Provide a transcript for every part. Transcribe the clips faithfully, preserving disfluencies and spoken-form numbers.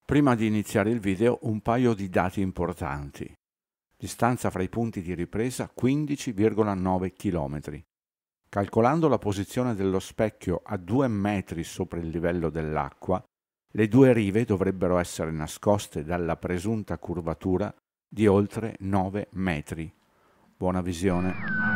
Prima di iniziare il video un paio di dati importanti. Distanza fra i punti di ripresa quindici virgola nove chilometri. Calcolando la posizione dello specchio a due metri sopra il livello dell'acqua, le due rive dovrebbero essere nascoste dalla presunta curvatura di oltre nove metri. Buona visione.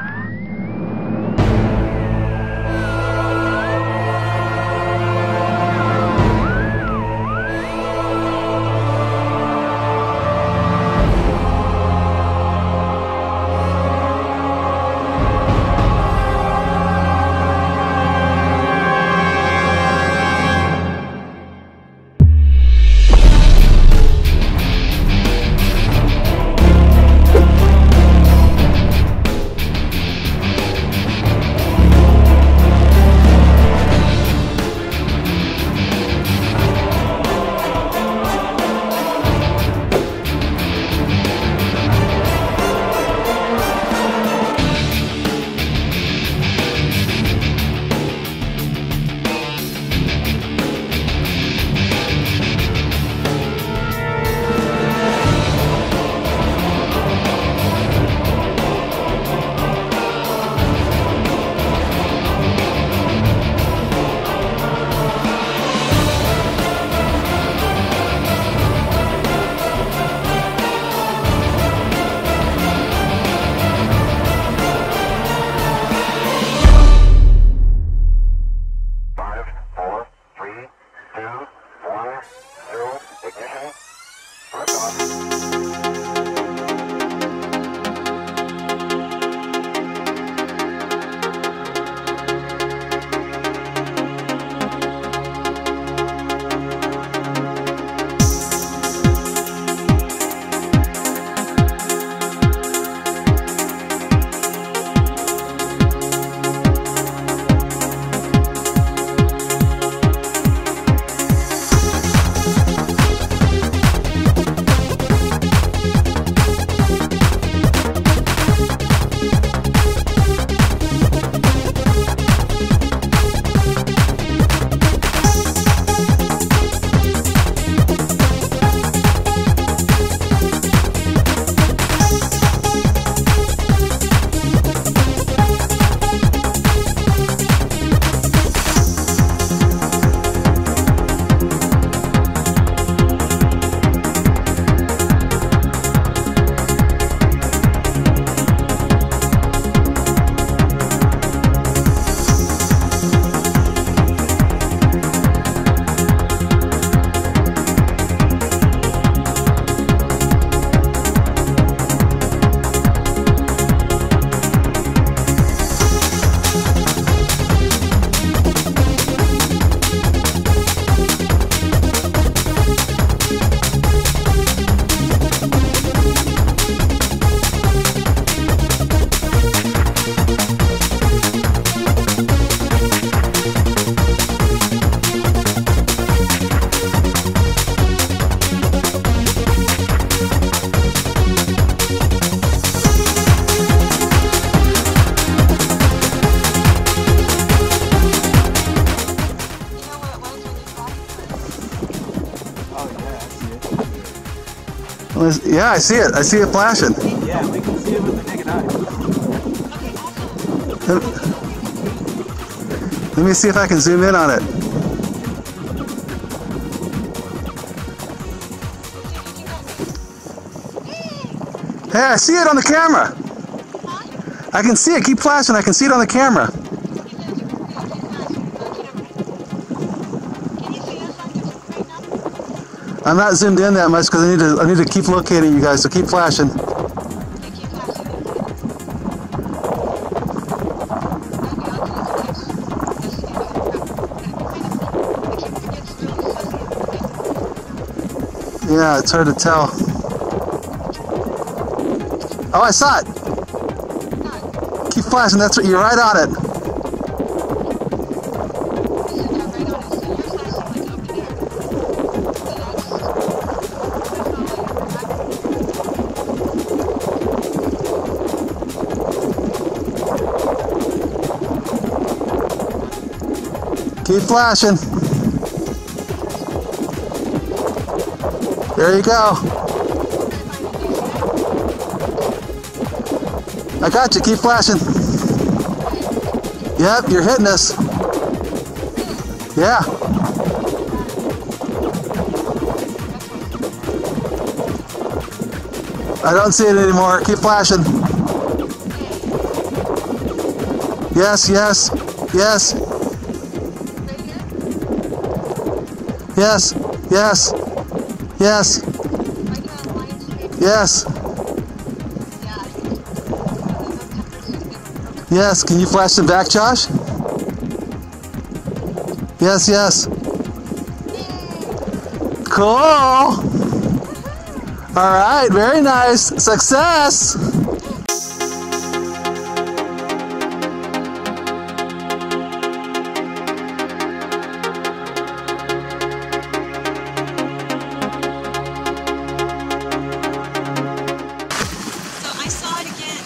Yeah, I see it. I see it flashing. Yeah, we can see it with the naked eye. Let me see if I can zoom in on it. Hey, I see it on the camera. I can see it. Keep flashing. I can see it on the camera. I'm not zoomed in that much because I need to I need to keep locating you guys, so keep flashing. Yeah, it's hard to tell. Oh, I saw it. Keep flashing. That's what you're right on it. Keep flashing. There you go. I got you. Keep flashing. Yep, you're hitting us. Yeah. I don't see it anymore. Keep flashing. Yes, yes, yes. Yes, yes, yes, yes. Yes, can you flash them back, Josh? Yes, yes. Cool. All right, very nice. Success. I saw it again.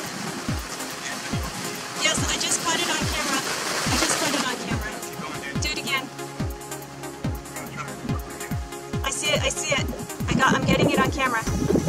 Yes, I just caught it on camera. I just caught it on camera. Do it again. I see it, I see it. I got, I'm getting it on camera.